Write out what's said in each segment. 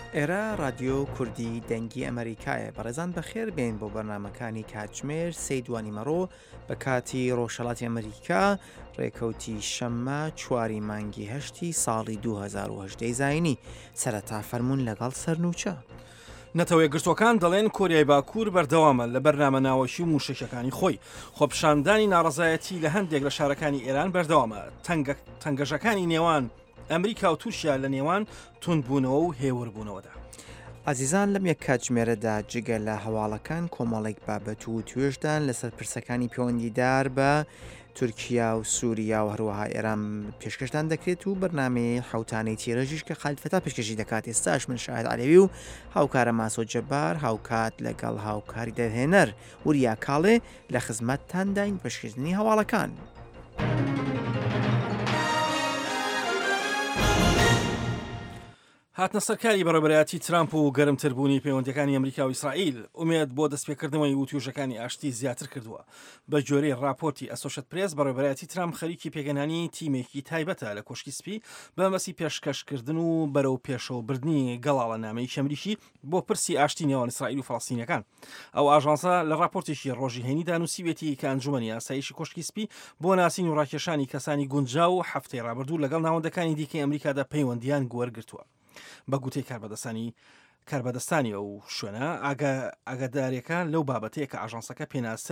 ئێرە رادیۆ کوردی دەنگی ئەمریکایە. بەڕێزان بەخێر بێن بۆ بەرنمەکانی کاتژمێر سەی دوانیمەڕۆ بە کاتی ڕۆژهەڵاتی ئەمریکا ڕێکەوتی شەممە چواری مانگی هەشتی ساڵی 2010 زاینی. سەرەتا فەرموون لەگەڵ سەرنووچە. نەتەوەی گرتوەکان دەڵێن کۆریای باکوور بەردەوامە لە بەرنامە ناوەشی و موشەکەکانی خۆی. خۆپشاندانی ناڕەزایەتی لە هەندێک لە شارەکانی ئێران بەردەوامە. تەنگەژەکانی نێوان ئەمریکا و تووشیا لە نێوان توندبوونەوە و هێوربوونەوەدا. ئازیزان لەم یەک کاتژمێرەدا جگە لە هەواڵەکان کۆمەڵێک بابەت و توێژدان لەسەر پرسەکانی پەیوەندیدار بە تورکیا و سووریا و هەروەها ئێران پێشکەشدان دەکرێت و بەرنامەی حوتانەی تێرەژیش کە خالیفەتا پێشکەشی دەکات. ئێستاش من شاهد عەلەوی و هاوکارە ماسۆ جەبار هاوکات لەگەڵ هاوکاری دەرهێنەر وریا کاڵێ لە خزمەتتان داین پێشکەشتنی هەواڵەکان. هاتنە سەرکاری بەڕێوەبەرایەتی ترامپ و گەرمتربوونی پەیوەندیەکانی ئەمریکا و ئیسرائیل ئومێد بۆ دەستپێکردنەوەی وتوێژەکانی ئاشتی زیاتر کردووە. بە جۆرەی راپۆرتی ئەسۆشێتد پرێس بەڕێوەبەرایەتی ترامپ خەریکی پێگەنانی تیمێکی تایبەتە لە کۆشکی سپی بە مەسی پێشکەشکردن و بەرەو پێشەوەبردنی گەڵاڵە نامەی شەمریکی بۆ پرسی ئاشتی نێوان ئیسرائیل و فەڵەستینیەکان. ئەو ئاژانسە لە راپۆرتێکی ڕۆژی هێنیدا نووسیوێتی کە ئەنجومەنی ئاسایشی کۆشکی سپی بۆ ناسین و ڕاکێشانی کەسانی گونجاو و هەفتەی ڕابردوو لەگەڵ ناوەندەکانی دیکەی ئەمریکادا پەیوەندیان گوەرگرتووە. بە گوتەی کاربەدەستانی ئەو شوێنە ئاگاداریەکە لەو بابەتەیە کە ئاژانسەکە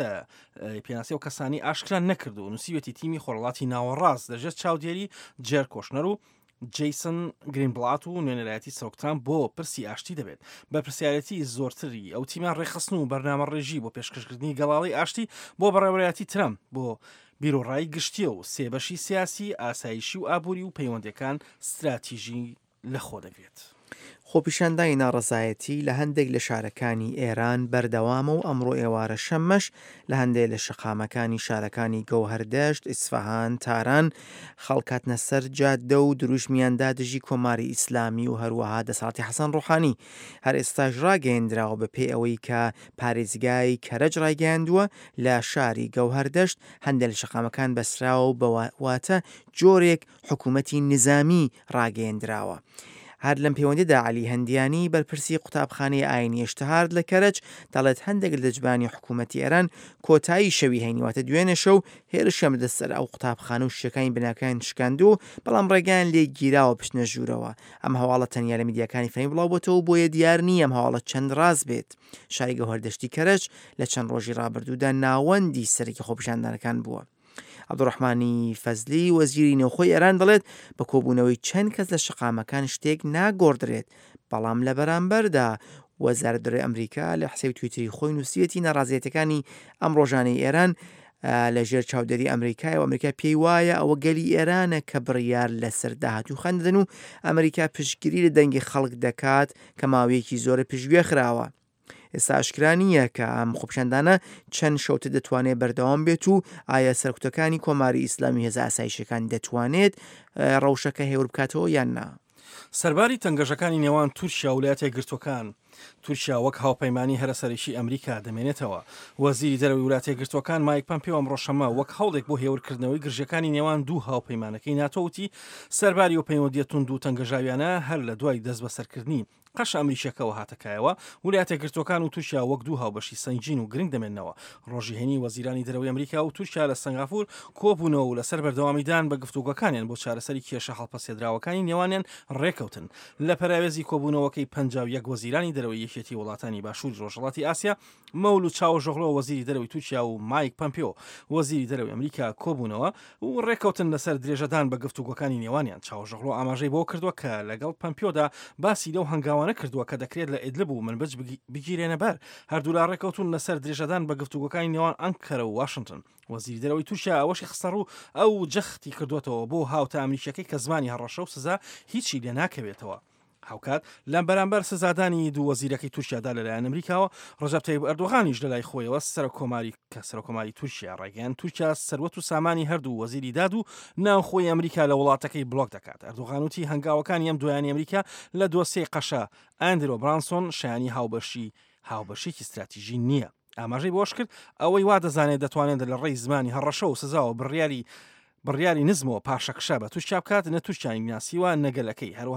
پێناسی و کەسانی ئاشکران نەکرد و نووسیوێتی تیمی خۆرڵاتی ناوەڕاست دەژێت چاودێری جێر کۆشنەر و جیسن گرینبڵات و نوێنەرایەتی سەرۆکترام بۆ پرسی ئاشتی دەبێت. بە پرسیارەتی زۆرتری ئەو تیمان ڕێخستن و بەرنامە ڕێژی بۆ پێشکەشکردنی گەڵاڵی ئاشتی بۆ بەڕێوەبەرایەتی ترامپ بۆ بیرۆڕایی گشتیە و سێبەشی سیاسی ئاسایشی و ئابووری و پەیوەندەکان استراتیژی لەخۆ دەگرێت. خۆپیشاندانی ناڕەزایەتی لە هەندێک لە شارەکانی ئێران بەردەوامە و ئەمڕۆ ئێوارە شەممەش لە هەندێک لە شەقامەکانی شارەکانی گەوهەردەشت، ئیسفەهان، تاران خەڵکاتنە سەر جادە و دروشمیاندا دژی کۆماری ئیسلامی و هەروەها دەسەڵاتی حەسەن ڕۆحانی. هەر ئێستاش ڕاگەیەندراوە بە پێی ئەوەی کە پارێزگای کەرەج ڕایگەیاندووە لە شاری گەوهەردەشت هەندێک لە شەقامەکان بەسراوە و بەواتە جۆرێک حکوومەتی نظامی ڕاگەیەندراوە. هەر لەم پەیوەندیدا عەلی هەندیانی بەرپرسی قوتابخانەی ئاینی ئێشتهارد لە کەرەج دەڵێت هەندێک لە دەجبانی حکوومەتی ئێران کۆتایی شەوی هەینیواتە دوێنێ شەو هێرشیان بەدەستسەر ئەو قوتابخانە و شتەکانی بناکان شکاندوو بەڵام ڕێگەیان لێ گیراوە پشتنە ژوورەوە. ئەم هەواڵە تەنیا لە میدیاکانی فەرمی بڵاوبووەتەوە بۆیە دیار نییە ئەم هەواڵە چەند ڕاست بێت. شاری گەوهەردەشتی کەرەج لە چەند ڕۆژی ڕابردوودا ناوەندی سەرەکی خۆپیشاندانەکان بووە. عەبدوڕەحمانی فەزلی وەزیری نەوخۆی ئێران دەڵێت بە کۆبوونەوەی چەند کەس لە شەقامەکان شتێک ناگۆڕدرێت، بەڵام لە بەرامبەردا وەزارەت دەرۆی ئەمریکا لە حسابی تویتری خۆی نووسیەتی ناڕازیەتەکانی ئەم ڕۆژانەی ئێران لە ژێر چاودێری ئەمریکای و ئەمریکا پێی وایە ئەوە گەلی ئێرانە کە بڕیار لەسەر داهاتوو خەندن و ئەمریکا پشتگیری لە دەنگی خەڵک دەکات کە ماوەیەکی زۆرە پشتگوێ خراوە. ئێستا ئاشکرانیە کە ئەم خۆپیشاندانە چەند شەوتە دەتوانێت بەردەوام بێت و ئایا سەرکوتەکانی کۆماری ئیسلامی هێزە ئاسایشەکان دەتوانێت ڕەوشەکە هێور بکاتەوە یان نا. سەرباری تەنگەژەکانی نێوان تورکیا و ویلایەتە گرتوەکان تورکیا وەک هاوپەیمانی هەرەسەرێکی ئەمریکا دەمێنێتەوە. وەزیری دەرەوەی ویلایەتە گرتوەکان مایک پۆمپیۆ ئەمڕۆ شەممە وەک هەوڵێک بۆ هێورکردنەوەی گرژەکانی نێوان دوو هاوپەیمانەکەی ناتۆوتی سەرباری و پەیوەندیە توند و تەنگەژاویانە هەر لە دوای دەست بەسەرکردنی قەش ئەمریکیەکەەوە هاتەکایەوە. ویلایەتە گرتوەکان و تورکیا وەک دوو هاوبەشی سەنگین و گرنگ دەمێنەوە. ڕۆژی هێنی وەزیرانی دەرەوەی ئەمریکا و تورکیا لە سنگافور کۆبوونەوە و لەسەر بەردەوامیدان بە گفتوگۆکانیان بۆ چارەسەری کێشە هەڵپەسێدراوەکانی نێوانیان ڕێکەوتن. لە پەراوێزی کۆبوونەوەکەی 51 وەزیرانی دەرەوەی یەکێتی وڵاتانی باشووری ڕۆژهەڵاتی ئاسیا مەولود چاوەژۆغڵۆ وەزیری دەرەوەی تورکیا و مایک پۆمپیۆ وەزیری دەرەوەی ئەمریکا کۆبوونەوە و ڕێکەوتن لەسەر درێژەدان بە گفتوگۆکانی نێوانیان. چاوەژۆغڵۆ ئاماژەی بۆ کردووە کە لەگەڵ پۆمپیۆدا باسی لەو هەنگاوانە کردووە کە دەکرێت لە ئیدلب و منبەج بگیرێنە بەر. هەردوو لا ڕێکەوتون لەسەر درێژەدان بە گفتوگۆکانی نێوان ئەنکەرە و واشنگتن. وەزیری دەرەوەی تورکیا ئەوەشی خستە ڕوو ئەو جەختی کردوێتەوە بۆ هاوتە ئەمریکیەکەی کە زمانی هەڕەشە و سزا هیچی لێ ناکەوێتەوە. هاوکات لەم بەرامبەر سزادانی دوو وەزیرەکەی تورکیادا لەلایەن ئەمریکاوە ڕەجەب تەیب ئەردۆغانیش لەلای خۆیەوە سەرۆکۆماری تورکیا ڕایگەیاند تورکیا سەروەت و سامانی هەردوو وەزیری داد و ناوخۆی ئەمریکا لە وڵاتەکەی بڵۆک دەکات. ئەردۆغان وتی هەنگاوەکانی ئەم دوایانی ئەمریکا لە دۆسیەی قەشە ئاندرۆ برانسۆن شایانی هاوبەشێکی استراتیژی نییە. ئاماژەی بۆش کرد ئەوەی وا دەزانێت دەتوانێت لە ڕێی زمانی هەڕەشە و سزاوە بڕیاری نزمەوە پاشەکشە بە تووشیا بکات نە تووشیانی ناسیوە نەگەلەکەی هەروە